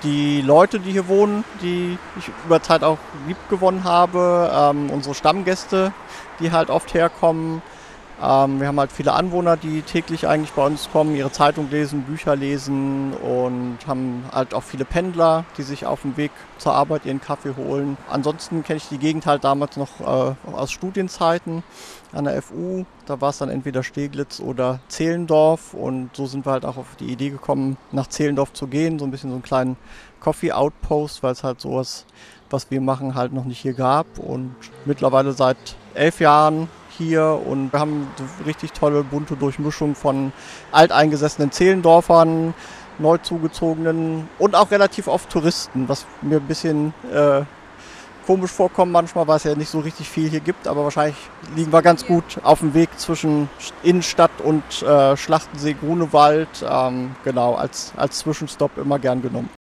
die Leute, die hier wohnen, die ich über Zeit auch lieb gewonnen habe, unsere Stammgäste, die halt oft herkommen. Wir haben halt viele Anwohner, die täglich eigentlich bei uns kommen, ihre Zeitung lesen, Bücher lesen und haben halt auch viele Pendler, die sich auf dem Weg zur Arbeit ihren Kaffee holen. Ansonsten kenne ich die Gegend halt damals noch aus Studienzeiten an der FU. Da war es dann entweder Steglitz oder Zehlendorf und so sind wir halt auch auf die Idee gekommen, nach Zehlendorf zu gehen, so ein bisschen so einen kleinen Coffee-Outpost, weil es halt sowas, was wir machen, halt noch nicht hier gab und mittlerweile seit 11 Jahren hier und wir haben eine richtig tolle bunte Durchmischung von alteingesessenen Zehlendorfern, neu zugezogenen und auch relativ oft Touristen, was mir ein bisschen komisch vorkommt manchmal, weil es ja nicht so richtig viel hier gibt, aber wahrscheinlich liegen wir ganz gut auf dem Weg zwischen Innenstadt und Schlachtensee, Grunewald, genau, als Zwischenstopp immer gern genommen.